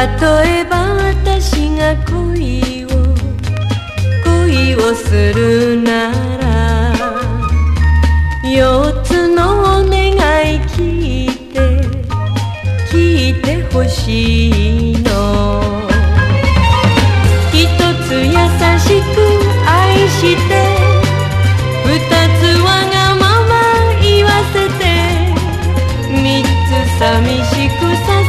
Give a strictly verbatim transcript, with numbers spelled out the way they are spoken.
例えば私が恋を恋をするなら四つのお願い聞いて聞いてほしいの。一つ優しく愛して二つわがまま言わせて三つ寂しくさ